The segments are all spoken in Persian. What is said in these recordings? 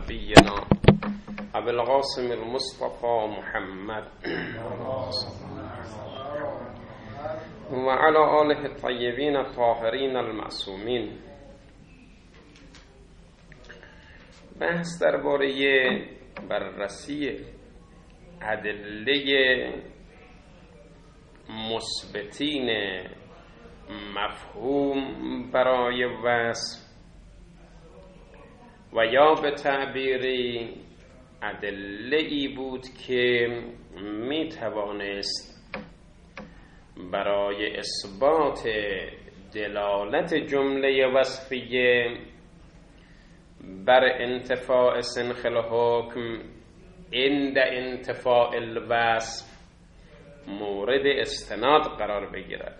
نبينا أبي القاسم المصطفى محمد وعلى آله الطيبين الطاهرين المعصومين. بحث درباره بررسی ادله مثبتین مفهوم برای وصف و یا به تعبیری ادله‌ای بود که می توانست برای اثبات دلالت جمله وصفیه بر انتفاع سنخ الحکم عند انتفاع الوصف مورد استناد قرار بگیرد.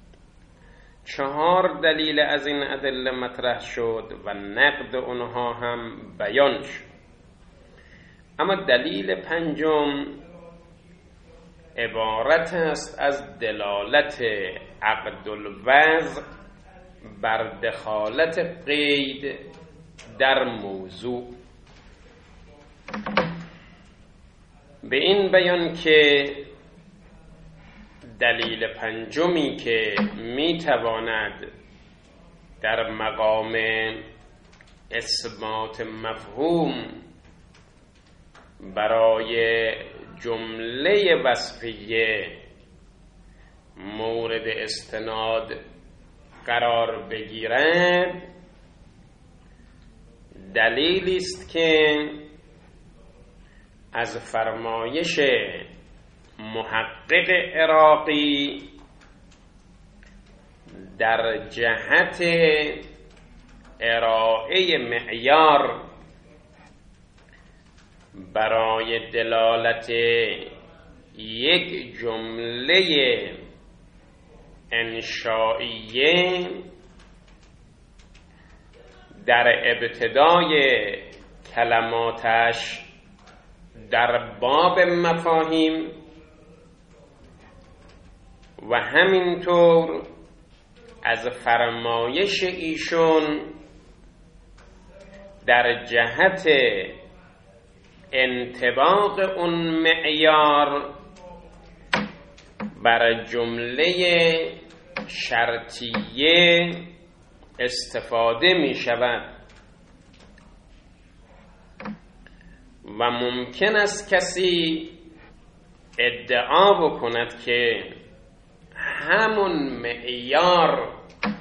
4 دلیل از این ادله مطرح شد و نقد اونها هم بیان شد. اما دلیل 5 عبارت است از دلالت عقد الوضع بر دخالت قید در موضوع، به این بیان که دلیل 5 که می تواند در مقام اثبات مفهوم برای جمله وصفیه مورد استناد قرار بگیرد، دلیلی است که از فرمایش محقق عراقی در جهت ارائه معیار برای دلالت یک جمله انشائیه در ابتدای کلماتش در باب مفاهیم و همینطور از فرمایش ایشون در جهت انطباق اون معیار بر جمله شرطیه استفاده می شود و ممکن است کسی ادعا بکند که همون معیار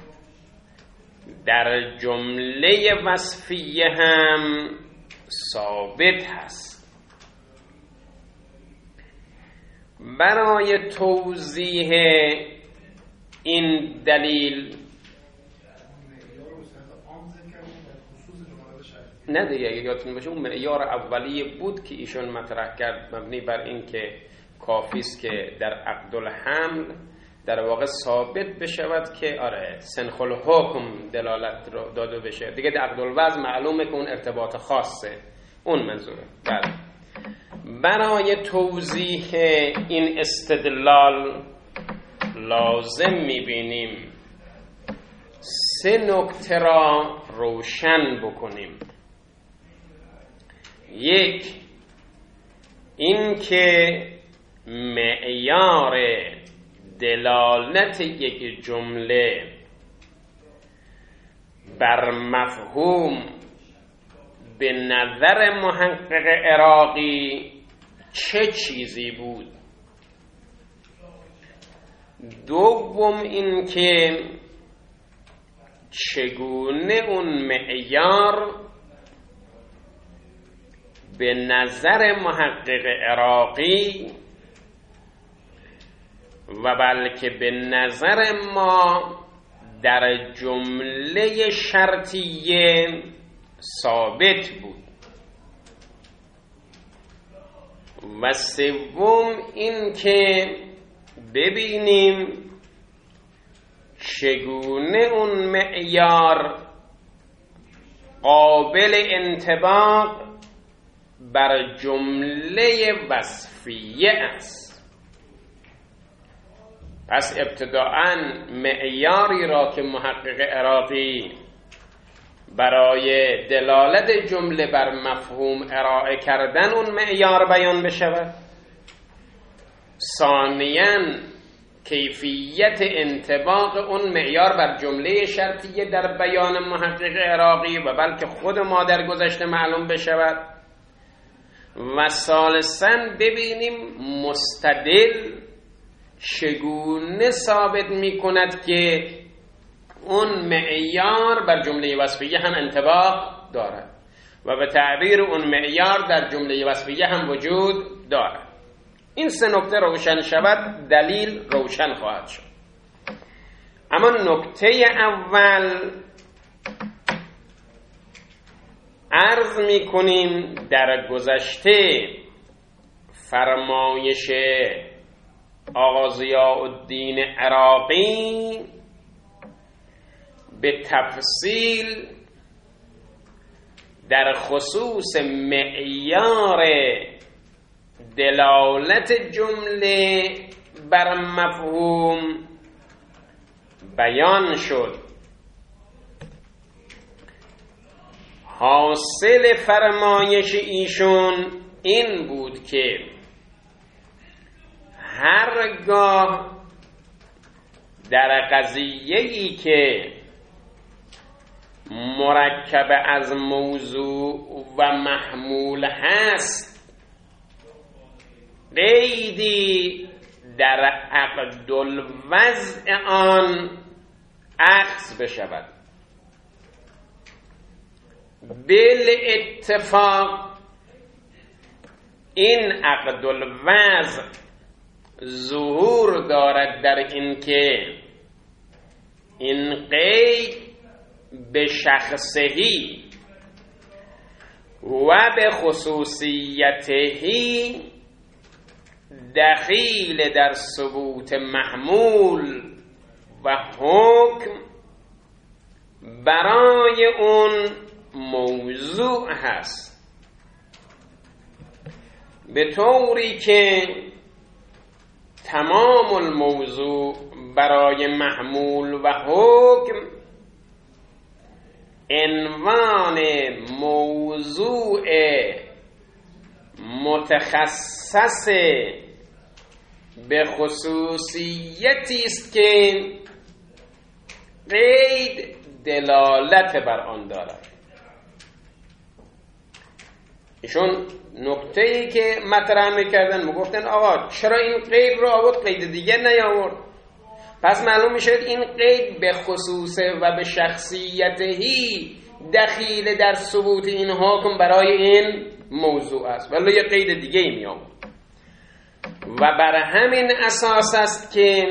در جمله وصفیه هم ثابت هست. برای توضیح این دلیل نه دیگه، اگه یادتون باشه اون معیار اولیه بود که ایشون مطرح کرد مبنی بر این که کافی است که در عقد الحمل در واقع ثابت بشود که آره سنخ الحکم دلالت رو داده بشه دیگه. در عقد الوضع معلومه که اون ارتباط خاصه، اون منظوره. بله، برای توضیح این استدلال لازم میبینیم 3 نکته را روشن بکنیم. 1 این که معیار دلالت یک جمله بر مفهوم به نظر محقق عراقی چه چیزی بود. 2 این که چگونه اون معیار به نظر محقق عراقی و بلکه به نظر ما در جمله شرطیه ثابت بود. و 3 این که ببینیم چگونه اون معیار قابل انطباق بر جمله وصفیه است. پس ابتداءً معیاری را که محقق عراقی برای دلالت جمله بر مفهوم ارائه کردن اون معیار بیان بشود. ثانیاً کیفیت انطباق اون معیار بر جمله شرطیه در بیان محقق عراقی و بلکه خود ما در گذشته معلوم بشود. و ثالثاً ببینیم مستدل چگونه ثابت می کند که اون معیار بر جمله وصفیه هم انطباق دارد و به تعبیر اون معیار در جمله وصفیه هم وجود دارد. این سه نکته روشن شود دلیل روشن خواهد شد. اما نکته اول عرض می کنیم در گذشته فرمایش آقا ضیاءالدین عراقی به تفصیل در خصوص معیار دلالت جمله بر مفهوم بیان شد. حاصل فرمایش ایشون این بود که هرگاه در قضیه‌ای که مرکب از موضوع و محمول هست قیدی در عقد الوضع آن اخذ بشود، بالاتفاق این عقد الوضع ظهور دارد در این که این قید به شخصهی و به خصوصیتهی دخیل در ثبوت محمول و حکم برای اون موضوع هست، به طوری که تمام الموضوع برای محمول و حکم عنوان موضوع متخصص به خصوصیتی است که قید دلالت بر آن دارد. ایشون نکته‌ای که مطرح می‌کردن میگفتن آقا چرا این قید رو آورد قید دیگه نیاورد؟ پس معلوم میشه این قید به خصوص و به شخصیتهی دخیل در ثبوت این حکم برای این موضوع است، ولی یه قید دیگه ای می آورد. و بر همین اساس است که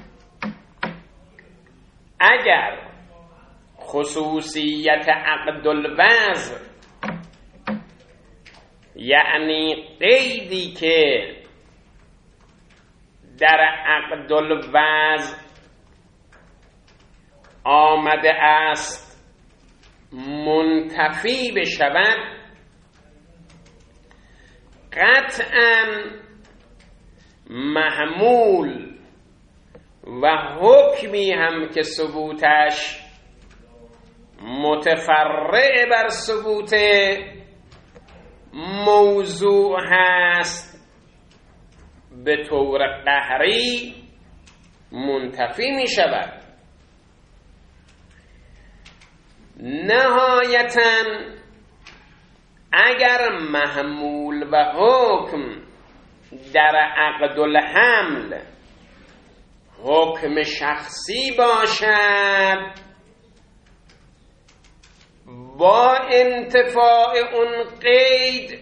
اگر خصوصیت عقد الوضع یعنی قیدی که در عقد الوضع آمده است منتفی بشود، قطعاً محمول و حکمی هم که ثبوتش متفرع بر ثبوت موضوع هست به طور قهری منتفی می شود. نهایتاً اگر محمول و حکم در عقد الحمل حکم شخصی باشد، با انتفاع اون قید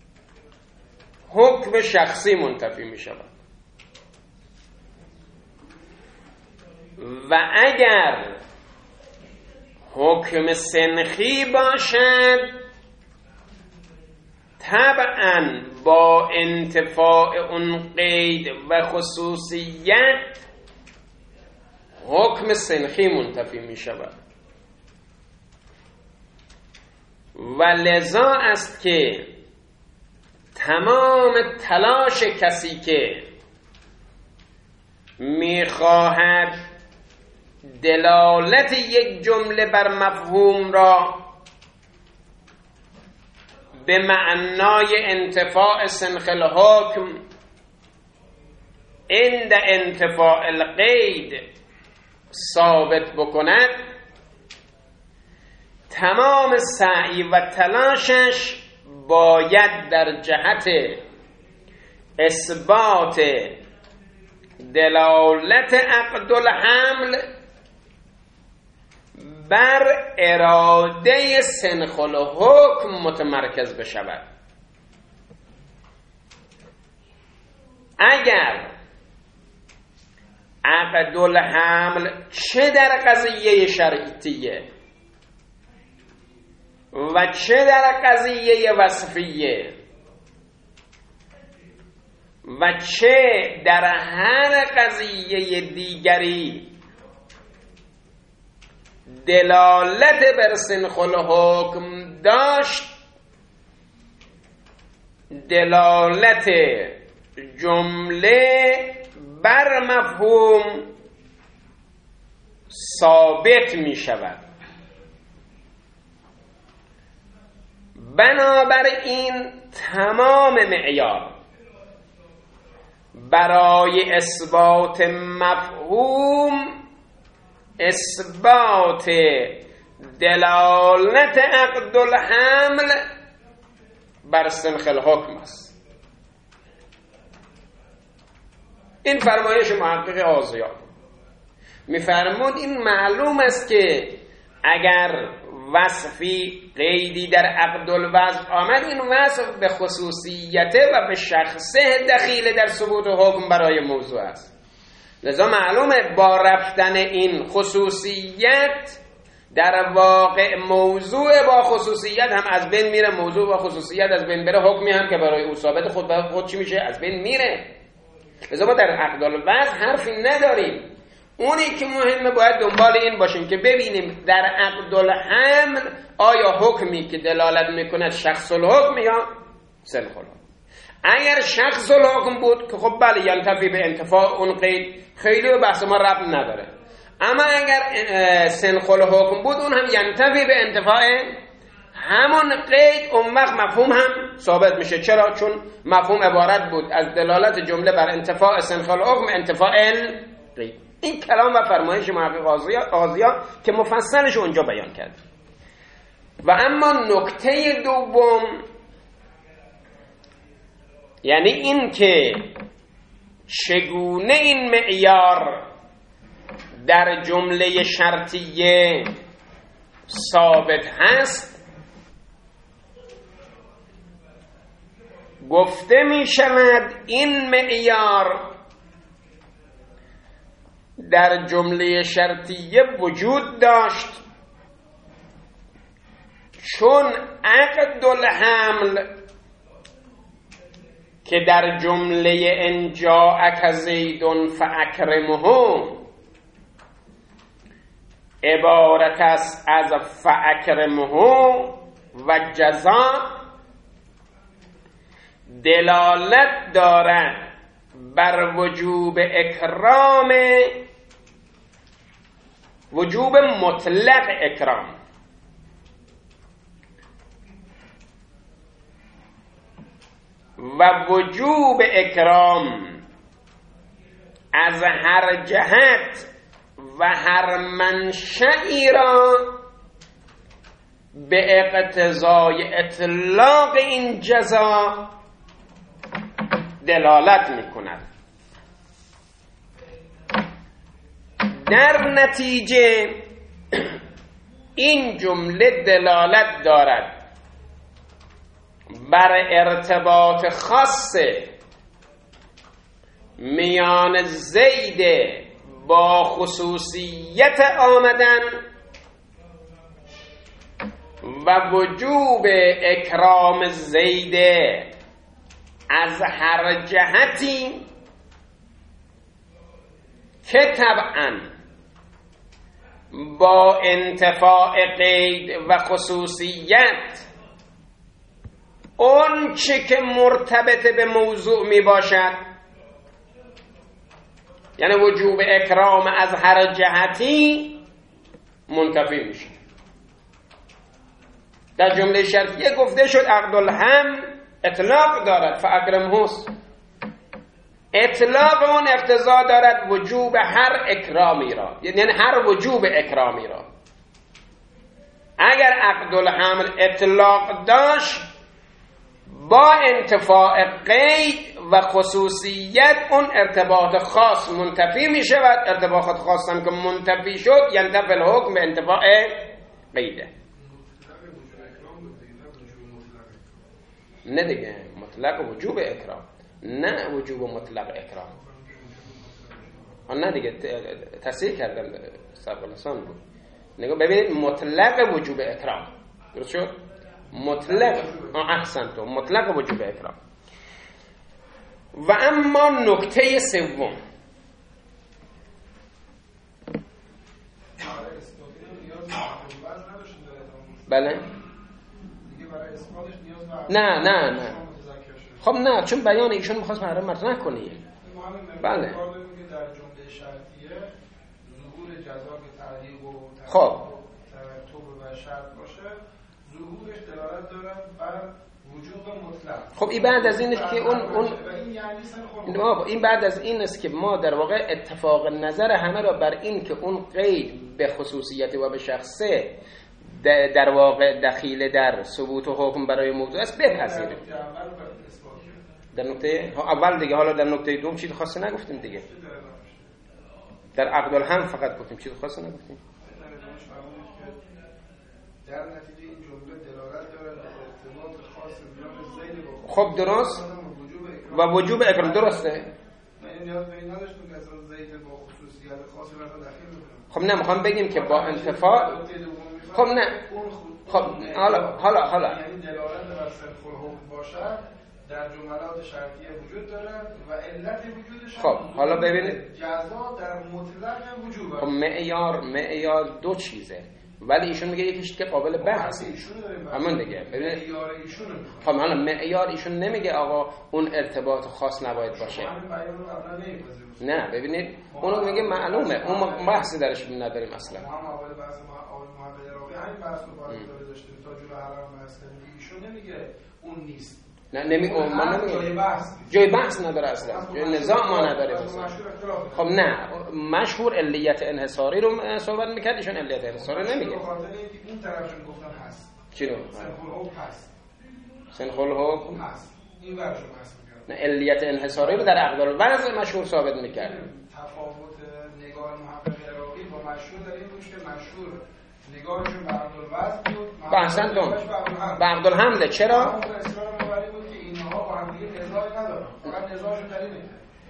حکم شخصی منتفی می شود و اگر حکم سنخی باشد طبعاً با انتفاع اون قید و خصوصیت حکم سنخی منتفی می شود. و لذا است که تمام تلاش کسی که می خواهد دلالت یک جمله بر مفهوم را به معنای انتفاع سنخ الحکم عند انتفاع القید ثابت بکند، تمام سعی و تلاشش باید در جهت اثبات دلالت عقد الحمل بر اراده سنخ الحکم متمرکز بشود. اگر عقد الحمل چه در قضیه شرعیه و چه در قضیه وصفیه و چه در هر قضیه دیگری دلالت بر سنخ الحکم داشت، دلالت جمله بر مفهوم ثابت می شود. بنابراین تمام معیار برای اثبات مفهوم اثبات دلالت عقد الحمل بر سنخ الحکم است. این فرمایش محقق آزیا می‌فرمود این معلوم است که اگر وصفی قیدی در عقد الوضع آمد، این وصف به خصوصیت و به شخصه دخیل در ثبوت حکم برای موضوع است. لذا معلومه با رفتن این خصوصیت در واقع موضوع با خصوصیت هم از بین میره. موضوع با خصوصیت از بین بره، حکمی هم که برای او ثابت خود چی میشه؟ از بین میره. لذا ما در عقد الوضع حرفی نداریم. اونی که مهمه باید دنبال این باشیم که ببینیم در عقد الحمل آیا حکمی که دلالت میکند شخص الحکم یا سنخ الحکم. اگر شخص الحکم بود که خب بله ینتفی به انتفاع اون قید، خیلی به بحث ما ربط نداره. اما اگر سنخ الحکم بود اون هم ینتفی به انتفاع همون قید، اون وقت مفهوم هم ثابت میشه. چرا؟ چون مفهوم عبارت بود از دلالت جمله بر انتفاع سنخ الحکم انتفاع القید. این کلام و فرمایش محقق آزیا که مفصلش اونجا بیان کرد. و اما نکته دوم، یعنی این که چگونه این معیار در جمله شرطیه ثابت هست، گفته می شود این معیار در جمله شرطیه وجود داشت چون عقد الحمل که در جمله ان جاءک زید فاکرمه عبارت است از فاکرمه و جزا، دلالت دارد بر وجوب اکرام، وجوب مطلق اکرام. و وجوب اکرام از هر جهت و هر منشئی را به اقتضای اطلاق این جزا دلالت می کند. در نتیجه این جمله دلالت دارد بر ارتباط خاص میان زید با خصوصیت آمدن و وجوب اکرام زید از هر جهتی که طبعاً با انتفاع قید و خصوصیت اون چه که مرتبط به موضوع می باشد، یعنی وجوب اکرام از هر جهتی منتفی میشه. در جمله شرطیه گفته شد عقد الهم اطلاق دارد فاکرمهوس، اطلاق اون اقتضا دارد وجوب هر اکرامی را، یعنی هر وجوب اکرامی را. اگر عقد الحمل اطلاق داشت با انتفاع قید و خصوصیت اون ارتباط خاص منتفی می شود. ارتباط خاص هم که منتفی شد ینتفی الحکم به انتفاع قیده. نه دیگه مطلق وجوب اکرام، نه وجوب مطلق اکرام. نه دیگه تصحیح کردم سبق لسان بود. نگاه ببینید مطلق وجوب اکرام، درست شد؟ مطلق احسن تو مطلق وجوب اکرام. و اما نکته سوم، بله نه خب نه، چون بیان ایشون میخواست محرم مطرح کنی. بله در جمله شرطیه ظهور جزا به تعلیق و خب ترتب و شرط باشه، ظهورش دلالت دارد بر وجوب مطلق. خب این بعد از این است که اون این بعد از این است که ما در واقع اتفاق نظر همه را بر این که اون قید به خصوصیت و به شخصه در واقع دخیل در ثبوت و حکم برای موضوع است بپذیریم. در نکته اول دیگه، حالا در نکته دوم چیز خاصی نگفتیم دیگه. در عقد الهم فقط گفتیم، چیز خاصی نگفتیم. در نتیجه این جمله دلالت دارد به ارتباط خاص میان زید و خب درست و وجوب اکرام درسته. من نیاز به این نداشتم که اصلا زید با خصوصیت خاصی رو داخل بکنم. خب نه میخوام بگیم که با انتفاع. خب نه خب حالا یعنی دلالت بر صرف الحکم باشد در جملات شرطیه وجود دارد و علت وجودش. خب حالا ببینید جزا در مطلق وجود. خب معیار دو چیزه، ولی ایشون میگه یکیش که قابل بحثه. همون دیگه ببینید خب حالا معیار ایشون نمیگه آقا اون ارتباط خاص نباید باشه. نه ببینید اونو میگه معلومه، اون بحثی درش نداریم اصلا. همین بحث رو باید داشتیم تا جلو حرام بحث کردیم. ایشون نمیگه اون نیست. نه نمیگه، ما نمیگه جای بحث نداره اصلا، جای نظام ما نداره اصلا. خب نه مشهور علیت انحصاری رو صحبت میکرد، ایشون علیت انحصاری نمیگه. این طرفشون گفتن هست. چی رو؟ سنخل حکم هست. سنخل حکم هست. این ورشون هست میکرد. نه علیت انحصاری رو در عقد الوضع مشهور ثابت میکرد. تفاوت نگاه محقق عراقی با مشهور در این بود که مشهور نگاهشون به عقد الوضع بود. بحثنتون به عقد الحمد. چرا؟ اصرار مبری بود که اینها با هم دیگه نزاعی ندارن، فقط نزاعشون در اینه.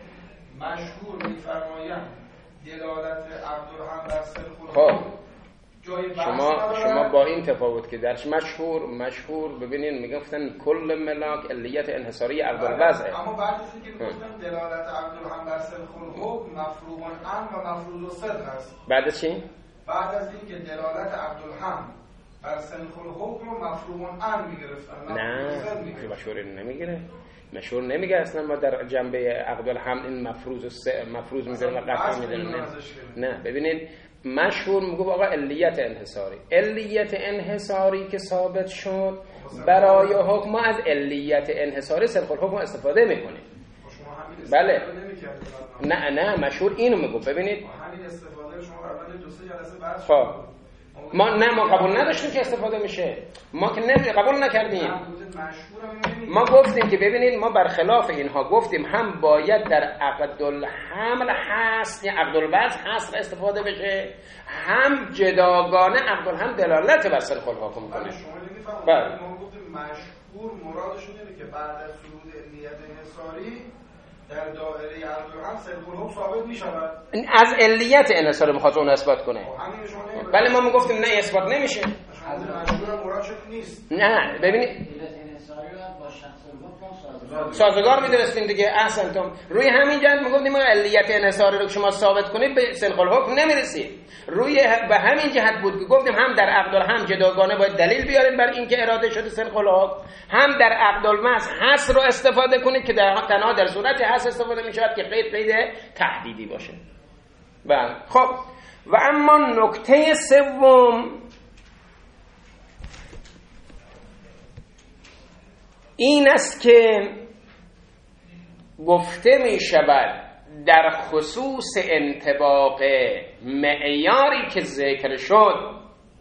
مشهور می‌فرمایند دلالت عقد الحمد بر صرف الحکم جای بحث شما با این تفاوت که درش مشهور ببینین میگفتن کل ملاک علیت انحصاری عقد الوضع. اما بعد از اینکه میگفتن دلالت عقد الحمد بر صرف الحکم مفروض عن و مفروض الصدق است. بعد چی؟ بعد از اینکه دلالت عقد الحمد بر صرف الحکم رو مفروض عن میگرفتن. نه مشهور نمیگیره. مشهور نمیگه اصلا ما در جنبه عقد الحمد این مفروض میذاریم و قطعی میذاریم. نه ببینید مشهور میگه آقا علیت انحصاری که ثابت شد برای حکم ما از علیت انحصاری صرف الحکم استفاده میکنیم. بله نه مشهور اینو میگه. ببینید همین استفاده شما قبلا 2-3 جلسه بحث خب ما قبول نداشتیم که استفاده میشه، ما که قبول نکردیم. ما گفتیم که ببینید ما برخلاف اینها گفتیم هم باید در عقد الحمل هست یا عقد الوضع هست استفاده بشه، هم جداگانه عقد الحمل دلالت بر صرف الحکم کنه. بله ما گفتیم مشهور مرادشون اینه که بعد از صعود علیت انحصاری در دایره عقد الحمل صرف الحکم ثابت میشود. از علیت انحصاری میخواد اون اثبات کنه. ولی ما میگفتیم نه اثبات نمیشه. مشهور مراد شد نیست. نه ببینید سازگار میدونستیم دیگه. احسنتم. روی همین جهت میگفتیم علیت انحصاری رو شما ثابت کنید به صرف الحکم نمیرسید. به همین جهت بود که گفتیم هم در عقد الحمل جداگانه باید دلیل بیارید بر اینکه اراده شده صرف الحکم، هم در عقد الوضع هست رو استفاده کنید که تنها در صورتی هست استفاده میشود که قید تحدیدی باشه. بله خب و اما نکته سوم این است که گفته می شود در خصوص انطباق معیاری که ذکر شد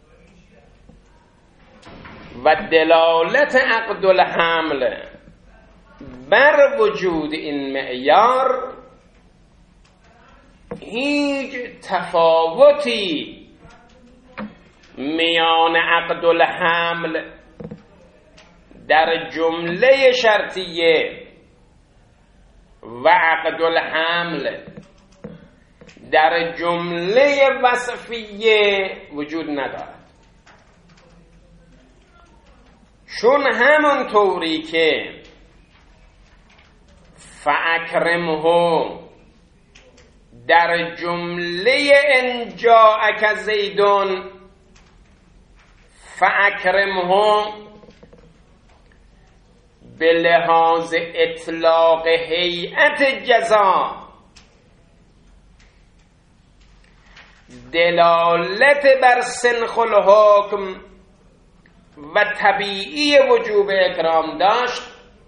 و دلالت عقد الحمل بر وجود این معیار هیچ تفاوتی میان عقد الحمل در جمله شرطیه و عقد الحمل در جمله وصفیه وجود ندارد، چون همون طوری که فاکرمه در جمله ان جاءک زیدون فاکرمه به لحاظ اطلاق هیئت جزا دلالت بر سنخ الحکم و طبیعی وجوب اکرام داشت،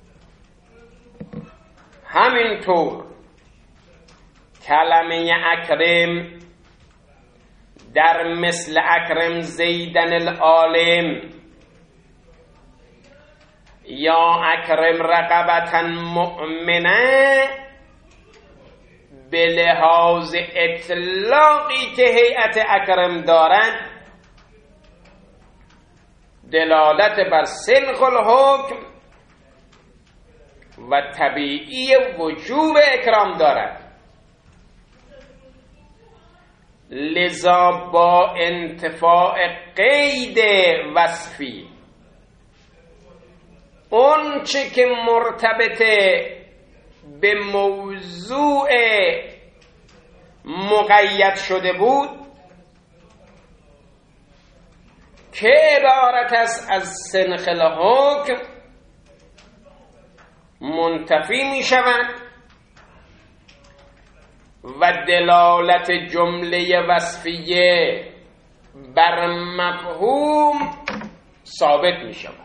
همینطور کلمه اکرم در مثل اکرم زیدن العالم یا اکرم رقبتا مؤمنه به لحاظ اطلاقی که هیئت اکرم دارد دلالت بر سنخ الحکم و طبیعی وجوب اکرام دارد. لذا با انتفاع قید وصفی اون چه که مرتبطه به موضوع مقید شده بود که عبارت است از سنخ الحکم منتفی می شود و دلالت جمله وصفیه بر مفهوم ثابت می شود.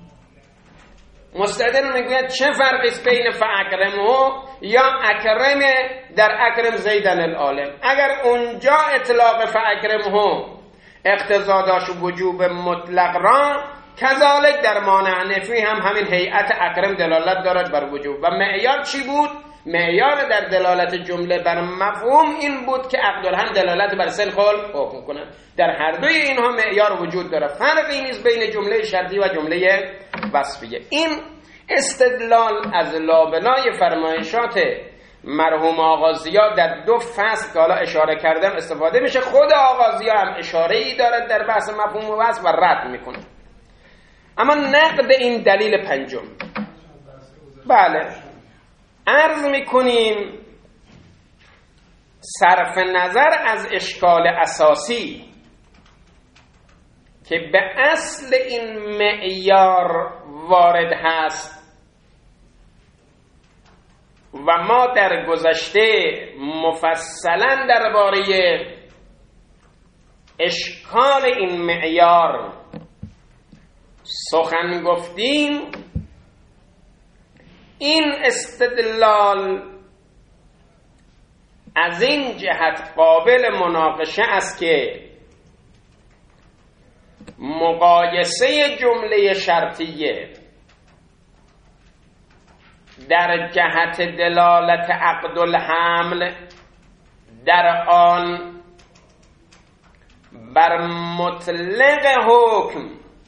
مستدل میگوید چه فرقی است بین فاکرمه یا اکرم در اکرم زیدن العالم؟ اگر اونجا اطلاق فاکرمه اقتضا داشت وجوب مطلق را، کذالک در مانع نفی هم همین هیئت اکرم دلالت دارد بر وجوب. و معیار چی بود؟ معیار در دلالت جمله بر مفهوم این بود که عقد الحمل دلالت بر سنخ الحکم کند. در هر دوی اینها معیار وجود دارد، فرقی نیست بین جمله شرطی و جمله وصفیه. این استدلال از لابلای فرمایشات مرحوم آغازی‌ها در دو فصل که حالا اشاره کردم استفاده میشه. خود آغازی‌ها هم اشاره‌ای دارد در بحث مفهوم و وصف و رد میکنه. اما نقد این دلیل پنجم، بله، عرض میکنیم صرف نظر از اشکال اساسی که به اصل این معیار وارد هست و ما در گذشته مفصلا درباره اشکال این معیار سخن گفتیم، این استدلال از این جهت قابل مناقشه است که مقایسه جمله شرطیه در جهت دلالت عقد الحمل در آن بر مطلق حکم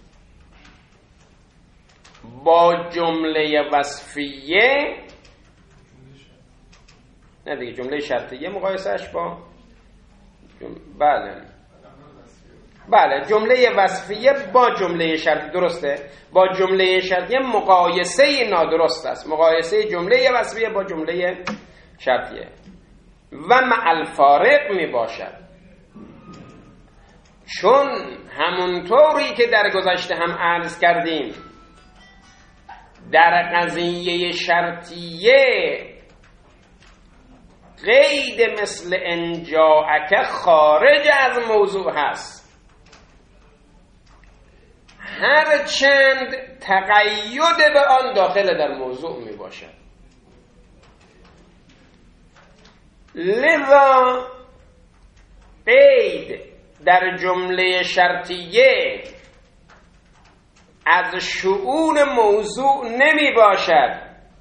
با جمله وصفیه، نه دیگه جمله شرطیه مقایسهش با بله جمله وصفیه با جمله شرطیه، درسته، با جمله شرطیه مقایسه نادرست است. مقایسه جمله وصفیه با جمله شرطیه و مع الفارق می باشد، چون همونطوری که در گذشته هم عرض کردیم در قضیه شرطیه قید مثل ان جاءک خارج از موضوع هست، هرچند تقید به آن داخل در موضوع می باشد. لذا قید در جمله شرطیه از شؤون موضوع نمی باشد،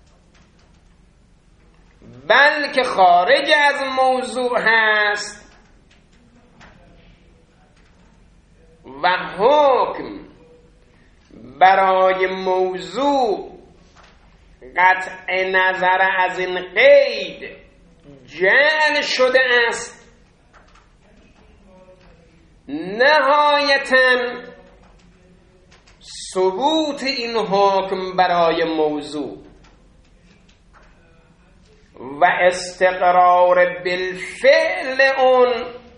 بلکه خارج از موضوع هست و حکم برای موضوع قطع نظر از این قید جعل شده است. نهایتاً ثبوت این حکم برای موضوع و استقرار بالفعل اون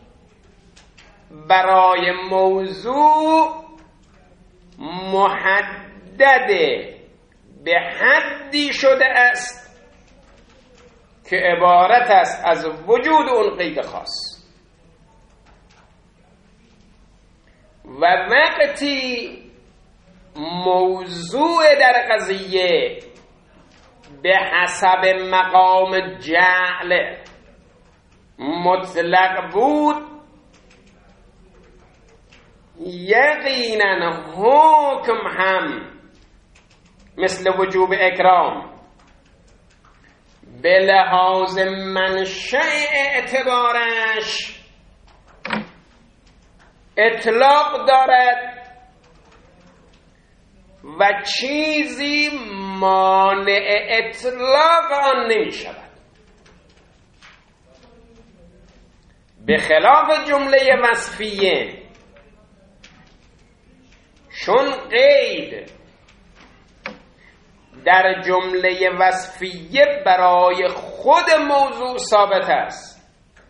برای موضوع محدد به حدی شده است که عبارت است از وجود اون قید خاص. و وقتی موضوع در قضیه به حسب مقام جعل مطلق بود، یقینا حکم هم مثل وجوب اکرام به لحاظ منشأ اعتبارش اطلاق دارد و چیزی مانع اطلاق آن نمی شود، به خلاف جمله وصفیه. چون قید در جمله وصفیه برای خود موضوع ثابت است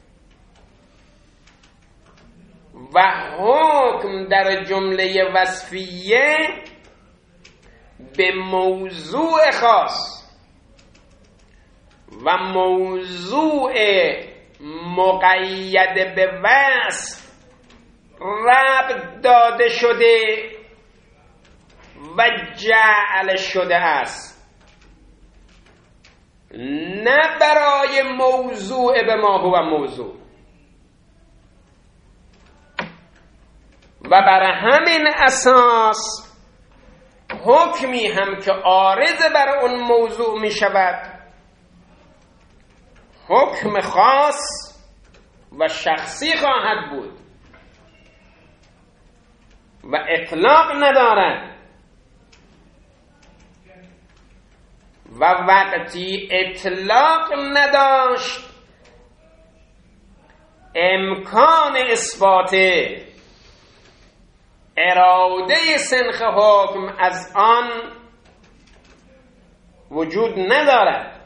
و حکم در جمله وصفیه به موضوع خاص و موضوع مقید به وصف ربط داده شده و جعل شده است، نه برای موضوع به ما هو موضوع. و بر همین اساس حکمی هم که عارض بر اون موضوع می شود حکم خاص و شخصی خواهد بود و اطلاق ندارد. و وقتی اطلاق نداشت امکان اثبات اراده سنخ حکم از آن وجود ندارد.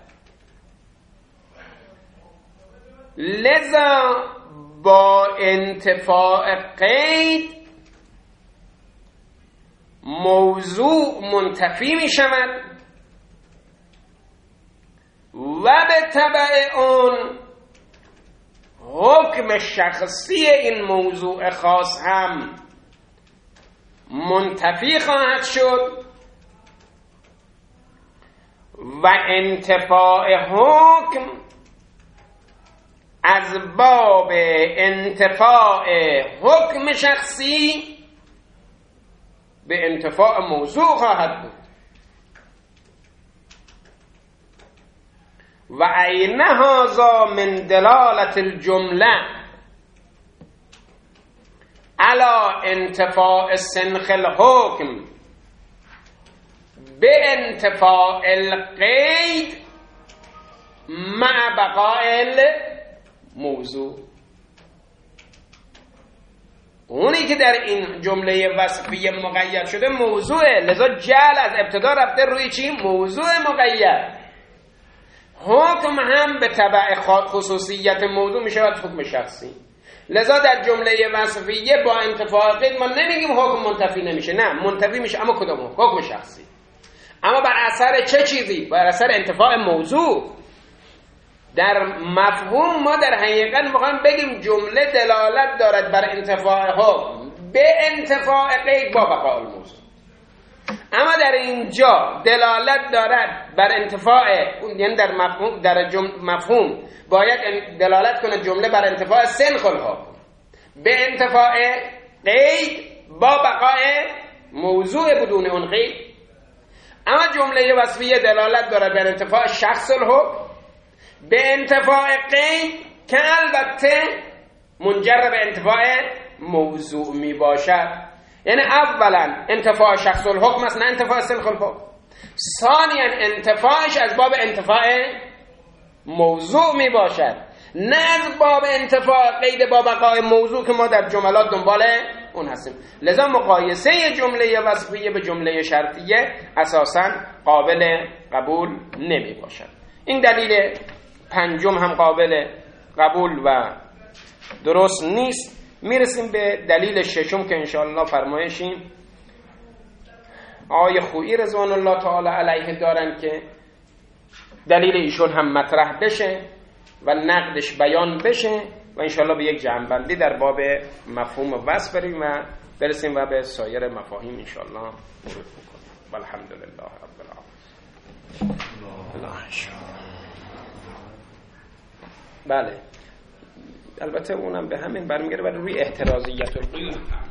لذا با انتفاع قید موضوع منتفی می شود و به تبع اون حکم شخصی این موضوع خاص هم منتفی خواهد شد و انتفاع حکم از باب انتفاع حکم شخصی به انتفاع موضوع خواهد بود. و عین هذا من دلالت الجمله على انتفاع سنخ الحکم به انتفاع القید مع بقاء الموضوع. اونی که در این جمله وصفیه مقید شده موضوعه، لذا جعل از ابتدا رفته روی چی؟ موضوع مقید. حکم هم به تبع خصوصیت موضوع می شود حکم شخصی. لذا در جمله وصفیه با انتفاع قید ما نمیگیم حکم منتفی نمیشه، نه منتفی میشه، اما کدام حکم شخصی. اما بر اثر چه چیزی؟ بر اثر انتفاع موضوع. در مفهوم ما در حقیقت میخوایم بگیم جمله دلالت دارد بر انتفاع حکم به انتفاع قید با بقاء الموضوع. اما در اینجا دلالت دارد بر انتفاع، یعنی در مفهوم، در مفهوم باید دلالت کنه جمله بر انتفاع سنخ الحکم به انتفاع قید با بقای موضوع بدون اون قید. اما جمله وصفیه دلالت دارد بر انتفاع شخص الحکم به انتفاع قید که البته منجر به انتفاع موضوع می باشد. یعنی اولا انتفاع شخص الحکم است، نه انتفاع سنخ الحکم. ثانیا انتفاعش از باب انتفاع موضوع می باشد، نه از باب انتفاع قید با بقای موضوع که ما در جملات دنبال اون هستیم. لذا مقایسه جمله وصفیه به جمله شرطیه اساساً قابل قبول نمی باشد. این دلیل پنجم هم قابل قبول و درست نیست. میرسیم به دلیل ششم که انشاءالله فرمایشیم آقای خویی رضوان الله تعالی علیه دارن که دلیل ایشون هم مطرح بشه و نقدش بیان بشه و انشاءالله به یک جمع‌بندی در باب مفهوم وصف بریم و برسیم و به سایر مفاهیم انشاءالله ورود بکنیم. والحمدلله رب العالمین. بله البته اونم به همین برمیگره، ولی روی احترازیت